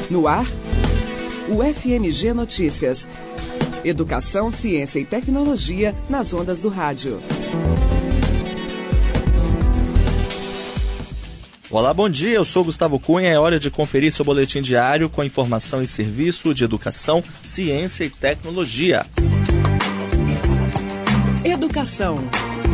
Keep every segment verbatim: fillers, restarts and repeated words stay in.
No ar, o F M G Notícias. Educação, ciência e tecnologia nas ondas do rádio. Olá, bom dia, eu sou Gustavo Cunha, é hora de conferir seu boletim diário com informação e serviço de educação, ciência e tecnologia. Educação.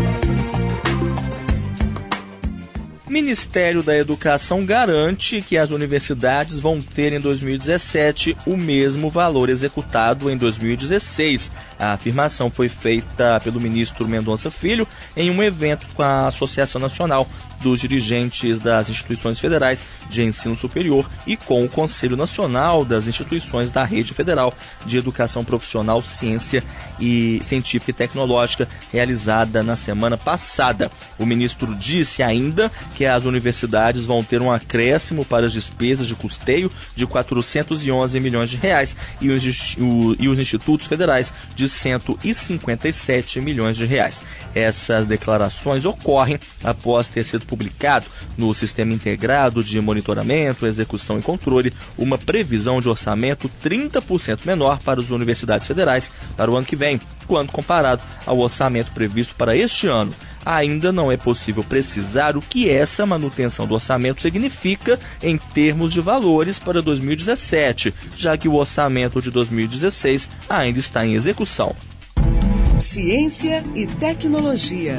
Ministério da Educação garante que as universidades vão ter em dois mil e dezessete o mesmo valor executado em dois mil e dezesseis. A afirmação foi feita pelo ministro Mendonça Filho em um evento com a Associação Nacional dos Dirigentes das Instituições Federais de Ensino Superior e com o Conselho Nacional das Instituições da Rede Federal de Educação Profissional, Ciência e Científica e Tecnológica, realizada na semana passada. O ministro disse ainda que as universidades vão ter um acréscimo para as despesas de custeio de quatrocentos e onze milhões de reais e os, o, e os institutos federais de cento e cinquenta e sete milhões de reais. Essas declarações ocorrem após ter sido publicado no Sistema Integrado de Monitoramento, Execução e Controle uma previsão de orçamento trinta por cento menor para as universidades federais para o ano que vem, quando comparado ao orçamento previsto para este ano. Ainda não é possível precisar o que essa manutenção do orçamento significa em termos de valores para dois mil e dezessete, já que o orçamento de dois mil e dezesseis ainda está em execução. Ciência e tecnologia.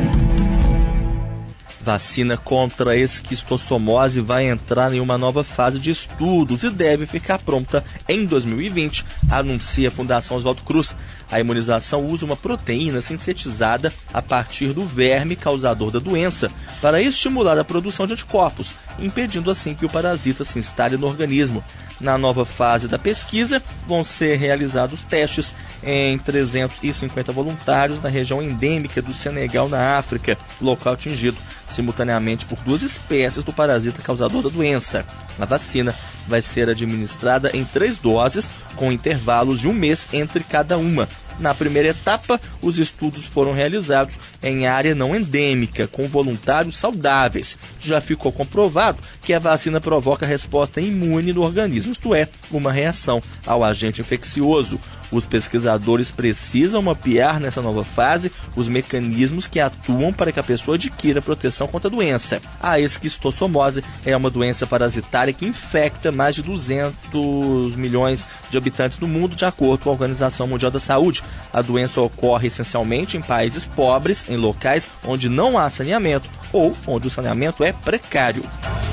Vacina contra a esquistossomose vai entrar em uma nova fase de estudos e deve ficar pronta em dois mil e vinte, anuncia a Fundação Oswaldo Cruz. A imunização usa uma proteína sintetizada a partir do verme causador da doença para estimular a produção de anticorpos, impedindo assim que o parasita se instale no organismo. Na nova fase da pesquisa, vão ser realizados testes em trezentos e cinquenta voluntários na região endêmica do Senegal, na África, local atingido simultaneamente por duas espécies do parasita causador da doença. A vacina vai ser administrada em três doses, com intervalos de um mês entre cada uma. Na primeira etapa, os estudos foram realizados em área não endêmica, com voluntários saudáveis. Já ficou comprovado que a vacina provoca resposta imune no organismo, isto é, uma reação ao agente infeccioso. Os pesquisadores precisam mapear nessa nova fase os mecanismos que atuam para que a pessoa adquira proteção contra a doença. A esquistossomose é uma doença parasitária que infecta mais de duzentos milhões de habitantes no mundo, de acordo com a Organização Mundial da Saúde. A doença ocorre essencialmente em países pobres, em locais onde não há saneamento ou onde o saneamento é precário.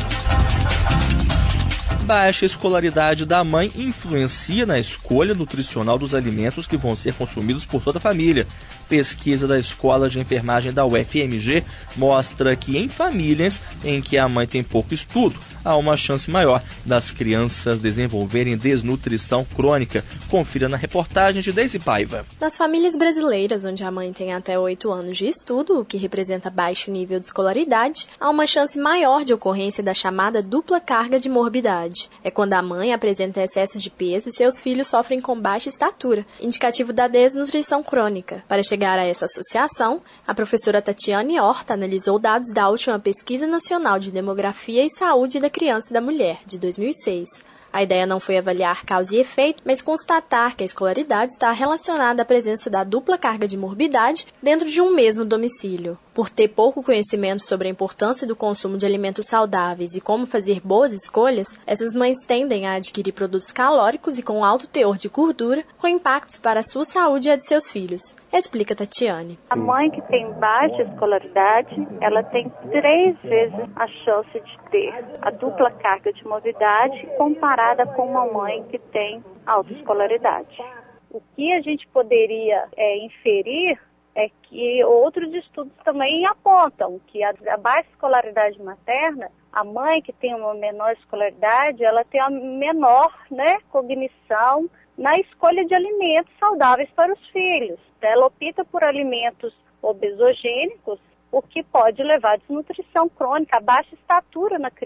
Baixa escolaridade da mãe influencia na escolha nutricional dos alimentos que vão ser consumidos por toda a família. Pesquisa da Escola de Enfermagem da U F M G mostra que em famílias em que a mãe tem pouco estudo, há uma chance maior das crianças desenvolverem desnutrição crônica. Confira na reportagem de Deise Paiva. Nas famílias brasileiras, onde a mãe tem até oito anos de estudo, o que representa baixo nível de escolaridade, há uma chance maior de ocorrência da chamada dupla carga de morbidade. É quando a mãe apresenta excesso de peso e seus filhos sofrem com baixa estatura, indicativo da desnutrição crônica. Para chegar a essa associação, a professora Tatiane Horta analisou dados da última Pesquisa Nacional de Demografia e Saúde da Criança e da Mulher, de dois mil e seis. A ideia não foi avaliar causa e efeito, mas constatar que a escolaridade está relacionada à presença da dupla carga de morbidade dentro de um mesmo domicílio. Por ter pouco conhecimento sobre a importância do consumo de alimentos saudáveis e como fazer boas escolhas, essas mães tendem a adquirir produtos calóricos e com alto teor de gordura, com impactos para a sua saúde e a de seus filhos. Explica Tatiane. A mãe que tem baixa escolaridade, ela tem três vezes a chance de ter a dupla carga de morbidade comparada com uma mãe que tem alta escolaridade. O que a gente poderia é, inferir é que outros estudos também apontam que a, a baixa escolaridade materna, a mãe que tem uma menor escolaridade, ela tem a menor, né, cognição na escolha de alimentos saudáveis para os filhos. Ela opta por alimentos obesogênicos, o que pode levar a desnutrição crônica, a baixa estatura na criança.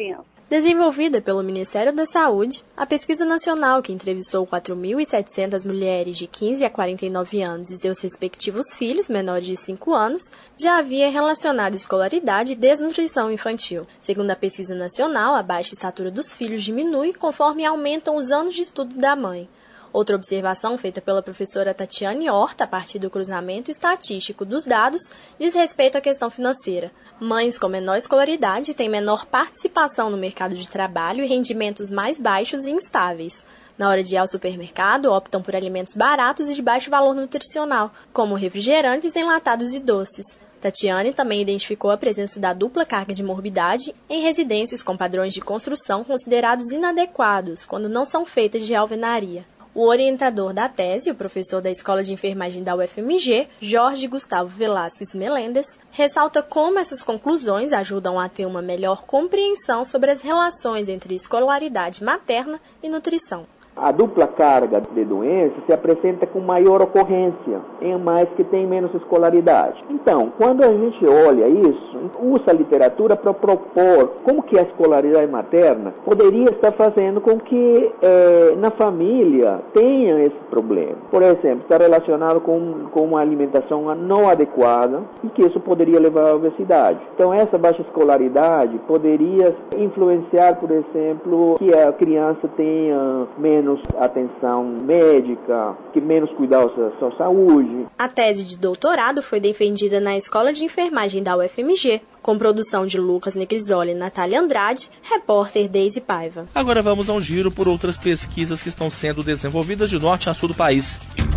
Desenvolvida pelo Ministério da Saúde, a pesquisa nacional, que entrevistou quatro mil e setecentas mulheres de quinze a quarenta e nove anos e seus respectivos filhos menores de cinco anos, já havia relacionado escolaridade e desnutrição infantil. Segundo a pesquisa nacional, a baixa estatura dos filhos diminui conforme aumentam os anos de estudo da mãe. Outra observação feita pela professora Tatiane Horta, a partir do cruzamento estatístico dos dados, diz respeito à questão financeira. Mães com menor escolaridade têm menor participação no mercado de trabalho e rendimentos mais baixos e instáveis. Na hora de ir ao supermercado, optam por alimentos baratos e de baixo valor nutricional, como refrigerantes, enlatados e doces. Tatiane também identificou a presença da dupla carga de morbidade em residências com padrões de construção considerados inadequados, quando não são feitas de alvenaria. O orientador da tese, o professor da Escola de Enfermagem da U F M G, Jorge Gustavo Velasquez Melendes, ressalta como essas conclusões ajudam a ter uma melhor compreensão sobre as relações entre escolaridade materna e nutrição. A dupla carga de doenças se apresenta com maior ocorrência em mães que têm menos escolaridade. Então, quando a gente olha isso, usa a literatura para propor como que a escolaridade materna poderia estar fazendo com que eh, na família tenha esse problema. Por exemplo, está relacionado com, com uma alimentação não adequada e que isso poderia levar à obesidade. Então, essa baixa escolaridade poderia influenciar, por exemplo, que a criança tenha menos menos atenção médica, que menos cuidado da sua saúde. A tese de doutorado foi defendida na Escola de Enfermagem da U F M G, com produção de Lucas Negrisoli e Natália Andrade, repórter Deise Paiva. Agora vamos a um giro por outras pesquisas que estão sendo desenvolvidas de norte a sul do país.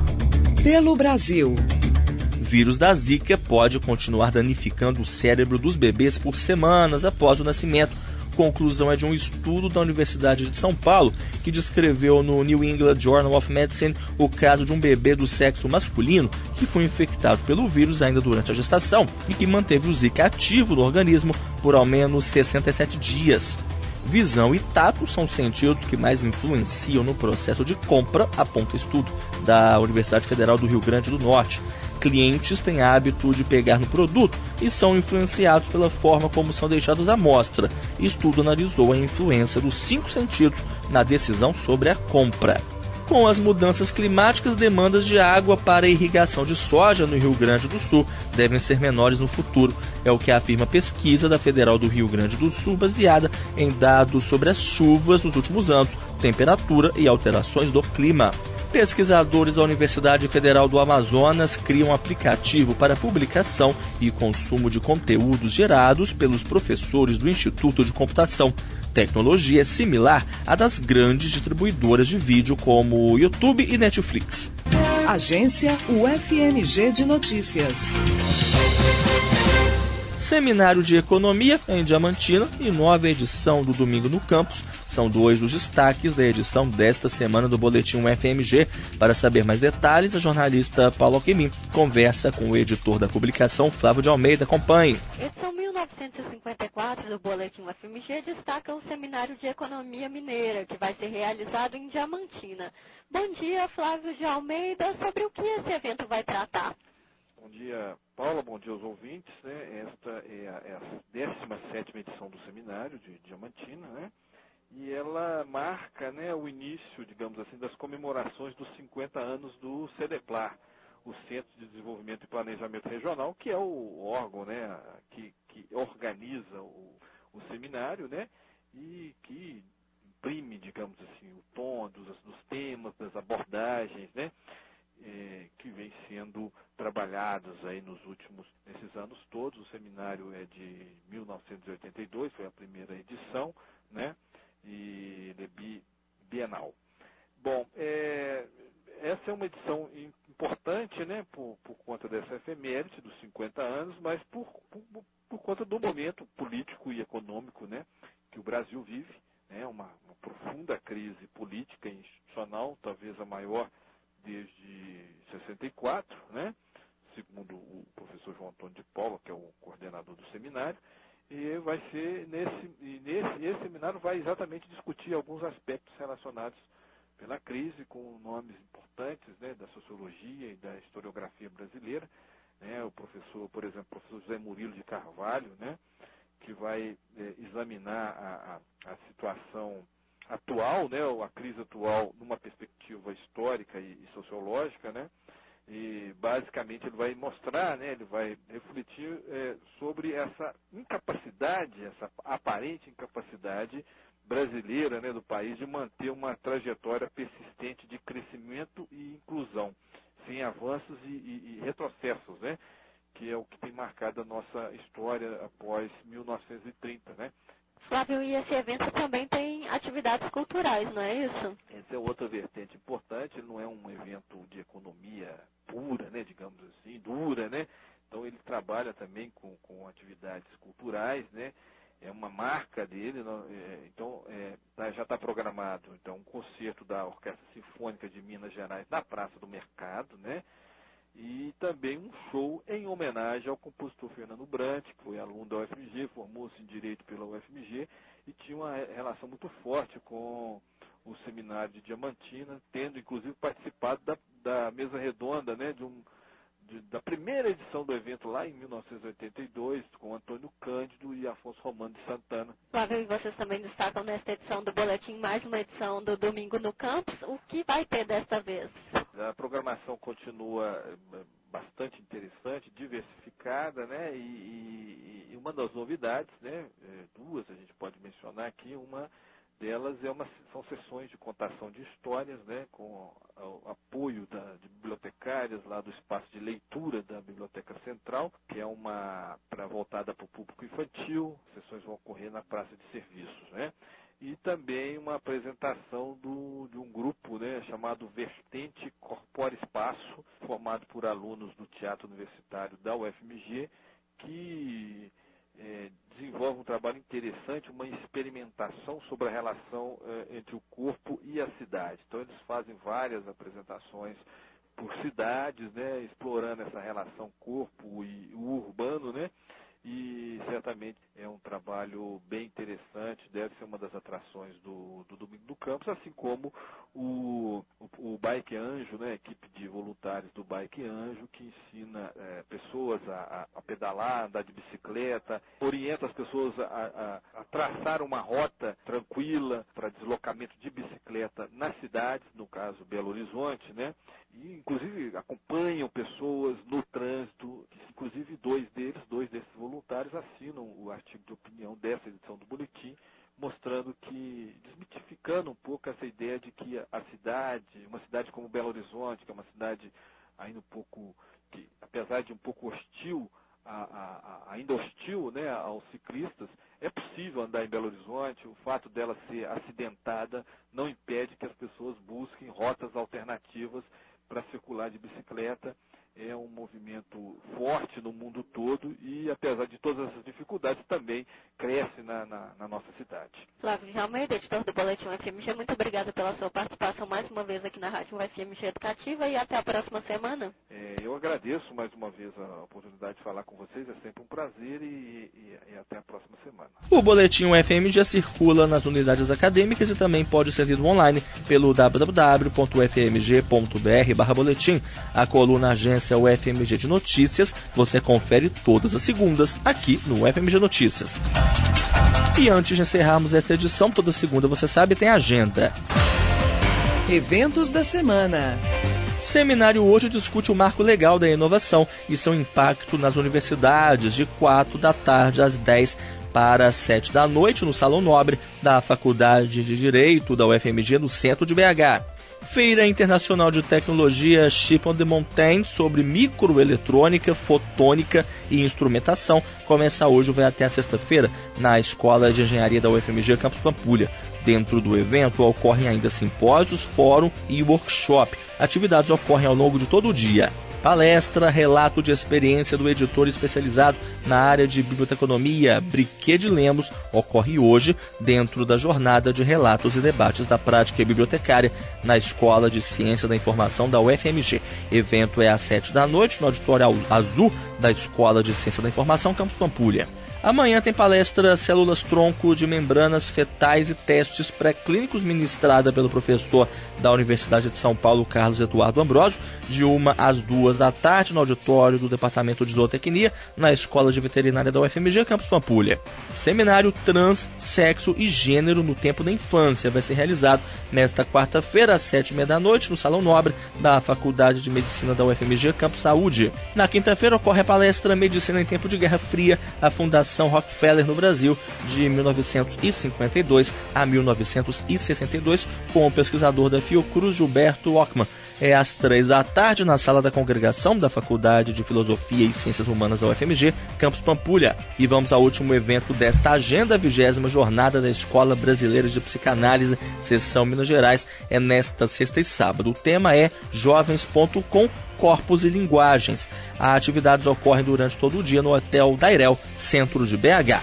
Pelo Brasil. Vírus da Zika pode continuar danificando o cérebro dos bebês por semanas após o nascimento. Conclusão é de um estudo da Universidade de São Paulo, que descreveu no New England Journal of Medicine o caso de um bebê do sexo masculino que foi infectado pelo vírus ainda durante a gestação e que manteve o Zika ativo no organismo por ao menos sessenta e sete dias. Visão e tato são os sentidos que mais influenciam no processo de compra, aponta o estudo da Universidade Federal do Rio Grande do Norte. Clientes têm hábito de pegar no produto e são influenciados pela forma como são deixados à mostra. O estudo analisou a influência dos cinco sentidos na decisão sobre a compra. Com as mudanças climáticas, demandas de água para a irrigação de soja no Rio Grande do Sul devem ser menores no futuro. É o que afirma a pesquisa da Federal do Rio Grande do Sul, baseada em dados sobre as chuvas nos últimos anos, temperatura e alterações do clima. Pesquisadores da Universidade Federal do Amazonas criam um aplicativo para publicação e consumo de conteúdos gerados pelos professores do Instituto de Computação. Tecnologia similar à das grandes distribuidoras de vídeo como YouTube e Netflix. Agência U F M G de Notícias. Seminário de Economia em Diamantina e nova edição do Domingo no Campus são dois dos destaques da edição desta semana do Boletim U F M G. Para saber mais detalhes, a jornalista Paula Alquemin conversa com o editor da publicação, Flávio de Almeida. Acompanhe. Edição mil novecentos e cinquenta e quatro do Boletim U F M G destaca o Seminário de Economia Mineira, que vai ser realizado em Diamantina. Bom dia, Flávio de Almeida. Sobre o que esse evento vai tratar? Bom dia, Paula. Bom dia aos ouvintes. Né? Esta é a, é a décima sétima edição do seminário de Diamantina, né? E ela marca, né, o início, digamos assim, das comemorações dos cinquenta anos do CEDEPLAR, o Centro de Desenvolvimento e Planejamento Regional, que é o órgão, né, que, que organiza o, o seminário, né, e que imprime, digamos assim, o tom dos, dos temas, das abordagens, né, É, que vem sendo trabalhados aí nos últimos, nesses anos todos. O seminário é de mil novecentos e oitenta e dois, foi a primeira edição, né, e ele é bi, bienal. Bom, é, essa é uma edição importante, né, por, por conta dessa efeméride dos cinquenta anos, mas por, por, por conta do momento político e econômico, né, que o Brasil vive, né, uma, uma profunda crise política e institucional, talvez a maior desde sessenta e quatro, né? Segundo o professor João Antônio de Paula, que é o coordenador do seminário, e vai ser nesse, e nesse esse seminário vai exatamente discutir alguns aspectos relacionados pela crise, com nomes importantes, né, da sociologia e da historiografia brasileira, né? O professor, por exemplo, o professor José Murilo de Carvalho, né, que vai é, examinar a, a, a situação atual, né, a crise atual numa perspectiva histórica e, e sociológica, né, e basicamente ele vai mostrar, né, ele vai refletir é, sobre essa incapacidade, essa aparente incapacidade brasileira, né, do país de manter uma trajetória persistente de crescimento e inclusão, sem avanços e, e, e retrocessos, né, que é o que tem marcado a nossa história após mil novecentos e trinta, né. Flávio, e esse evento também tem atividades culturais, não é isso? Essa é outra vertente importante, ele não é um evento de economia pura, né, digamos assim, dura, né? Então ele trabalha também com, com atividades culturais, né? É uma marca dele, é, então é, já está programado então, um concerto da Orquestra Sinfônica de Minas Gerais na Praça do Mercado, né? E também um show em homenagem ao compositor Fernando Brant, que foi aluno da U F M G, formou-se em Direito pela U F M G e tinha uma relação muito forte com o Seminário de Diamantina, tendo inclusive participado da, da mesa redonda, né, de um, de, da primeira edição do evento lá em mil novecentos e oitenta e dois, com Antônio Cândido e Afonso Romano de Santana. Flávio, e vocês também destacam nesta edição do Boletim mais uma edição do Domingo no Campus. O que vai ter desta vez? A programação continua bastante interessante, diversificada, né? E, e, e uma das novidades, né? Duas a gente pode mencionar aqui. Uma delas é uma, são sessões de contação de histórias, né? Com o apoio da, de bibliotecárias lá do espaço de leitura da Biblioteca Central, que é uma pra, voltada para o público infantil. As sessões vão ocorrer na Praça de Serviços, né? E também uma apresentação do, de um grupo, né, chamado Vertente Corpora Espaço, formado por alunos do Teatro Universitário da U F M G, que é, desenvolve um trabalho interessante, uma experimentação sobre a relação é, entre o corpo e a cidade. Então eles fazem várias apresentações por cidades, né, explorando essa relação corpo e o urbano, né? E certamente é um trabalho bem interessante, deve ser uma das atrações do, do Domingo do Campus, assim como o, o, o Bike Anjo, né, a equipe de voluntários do Bike Anjo, que ensina é, pessoas a, a pedalar, andar de bicicleta, orienta as pessoas a, a, a traçar uma rota tranquila para deslocamento de bicicleta nas cidades, no caso Belo Horizonte, né? E, inclusive, acompanham pessoas no trânsito, inclusive dois deles, dois desses voluntários assinam o artigo de opinião dessa edição do boletim, mostrando que, desmitificando um pouco essa ideia de que a cidade, uma cidade como Belo Horizonte, que é uma cidade ainda um pouco, que, apesar de um pouco hostil, a, a, a, ainda hostil, né, aos ciclistas, é possível andar em Belo Horizonte. O fato dela ser acidentada não impede que as pessoas busquem rotas alternativas para circular de bicicleta. É um movimento forte no mundo todo e, apesar de todas essas dificuldades, também cresce na, na, na nossa cidade. Flávio de Almeida, editor do Boletim U F M G, muito obrigada pela sua participação mais uma vez aqui na Rádio U F M G Educativa e até a próxima semana. É, eu agradeço mais uma vez a oportunidade de falar com vocês, é sempre um prazer e, e, e até a próxima semana. O Boletim U F M G circula nas unidades acadêmicas e também pode ser lido online pelo w w w ponto u f m g ponto b r barra boletim. A coluna Agência U F M G de Notícias você confere todas as segundas aqui no U F M G Notícias. E antes de encerrarmos esta edição, toda segunda, você sabe, tem agenda. Eventos da semana. Seminário hoje discute o marco legal da inovação e seu impacto nas universidades, de quatro da tarde às dez para as sete da noite, no Salão Nobre da Faculdade de Direito da U F M G, no centro de B H. Feira Internacional de Tecnologia Chip on the Mountain sobre microeletrônica, fotônica e instrumentação começa hoje e vai até a sexta-feira na Escola de Engenharia da U F M G Campus Pampulha. Dentro do evento ocorrem ainda simpósios, fórum e workshop. Atividades ocorrem ao longo de todo o dia. Palestra, relato de experiência do editor especializado na área de biblioteconomia, Briquet de Lemos, ocorre hoje dentro da jornada de relatos e debates da prática bibliotecária na Escola de Ciência da Informação da U F M G. Evento é às sete da noite no Auditório Azul da Escola de Ciência da Informação, Campus Pampulha. Amanhã tem palestra Células Tronco de Membranas Fetais e Testes Pré-Clínicos, ministrada pelo professor da Universidade de São Paulo, Carlos Eduardo Ambrosio, de uma às duas da tarde, no auditório do Departamento de Zootecnia, na Escola de Veterinária da U F M G, Campus Pampulha. Seminário Trans, Sexo e Gênero no Tempo da Infância vai ser realizado nesta quarta-feira, às sete e meia da noite, no Salão Nobre da Faculdade de Medicina da U F M G, Campus Saúde. Na quinta-feira ocorre a palestra Medicina em Tempo de Guerra Fria, a Fundação Rockefeller no Brasil, de mil novecentos e cinquenta e dois a mil novecentos e sessenta e dois, com o pesquisador da Fiocruz, Gilberto Ockmann. É às três da tarde, na Sala da Congregação da Faculdade de Filosofia e Ciências Humanas da U F M G, Campus Pampulha. E vamos ao último evento desta agenda, a vigésima Jornada da Escola Brasileira de Psicanálise, Seção Minas Gerais, é nesta sexta e sábado. O tema é jovens ponto com, Corpos e Linguagens. As atividades ocorrem durante todo o dia no Hotel Dairel, centro de B H.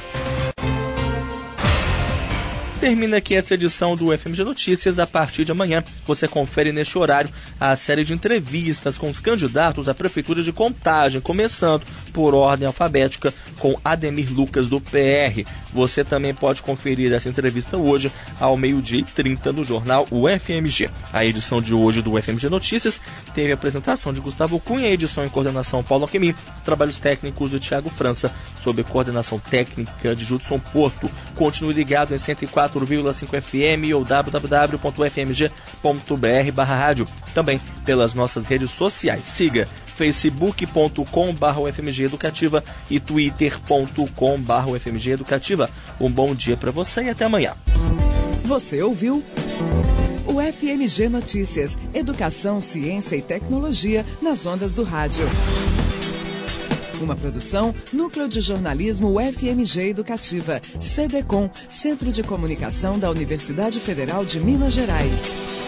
Termina aqui essa edição do U F M G Notícias. A partir de amanhã, você confere neste horário a série de entrevistas com os candidatos à Prefeitura de Contagem, começando por ordem alfabética com Ademir Lucas, do P R. Você também pode conferir essa entrevista hoje ao meio-dia e trinta no jornal U F M G. A edição de hoje do U F M G Notícias teve a apresentação de Gustavo Cunha, edição e coordenação Paulo Alquimim, trabalhos técnicos de Thiago França, sob coordenação técnica de Judson Porto. Continue ligado em cento e quatro vírgula cinco F M ou w w w ponto f m g ponto b r barra rádio. Também pelas nossas redes sociais. Siga facebook ponto com barra U F M G Educativa e twitter ponto com barra U F M G Educativa. Um bom dia para você e até amanhã. Você ouviu o F M G Notícias, Educação, Ciência e Tecnologia nas ondas do rádio. Uma produção, Núcleo de Jornalismo U F M G Educativa, C D C O M, Centro de Comunicação da Universidade Federal de Minas Gerais.